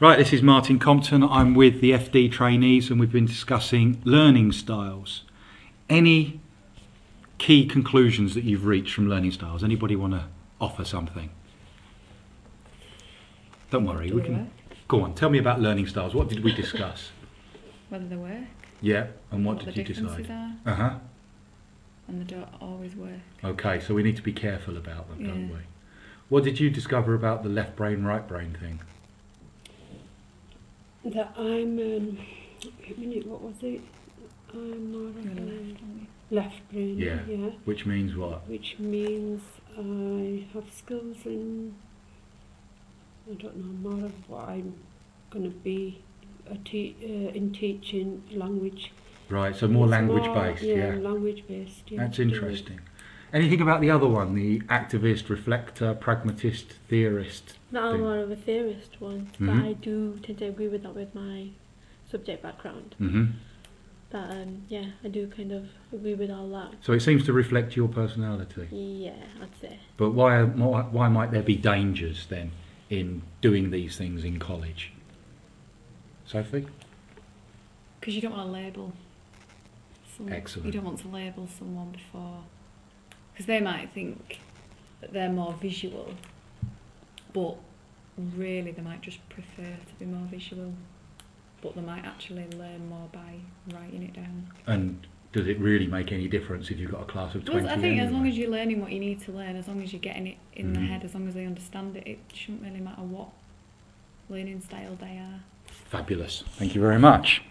Right, this is Martin Compton. I'm with the FD trainees and we've been discussing learning styles. Any key conclusions that you've reached from learning styles? Anybody want to offer something? Don't worry, we can... Go on, tell me about learning styles. What did we discuss? Whether they work. Yeah, and what did you decide? What the differences are. And they don't always work. Okay, so we need to be careful about them, don't we? What did you discover about the left brain, right brain thing? That I'm, what was it? I'm more of a left brain. Yeah. Which means what? Which means I have skills in, I don't know, more of what I'm going to be in teaching language. Right, so more language based, yeah. Language based, yeah. That's interesting. Anything about the other one, the activist, reflector, pragmatist, theorist? No, I'm more of a theorist one, but I do tend to agree with that with my subject background. But yeah, I do kind of agree with all that. So it seems to reflect your personality? Yeah, I'd say. But why might there be dangers then in doing these things in college? Sophie? Because you don't want to label someone. Excellent. You don't want to label someone before... Because they might think that they're more visual, but really they might just prefer to be more visual, but they might actually learn more by writing it down. And does it really make any difference if you've got a class of 20? Well, I think as long as you're learning what you need to learn, as long as you're getting it in the head, as long as they understand it, it shouldn't really matter what learning style they are. Fabulous. Thank you very much.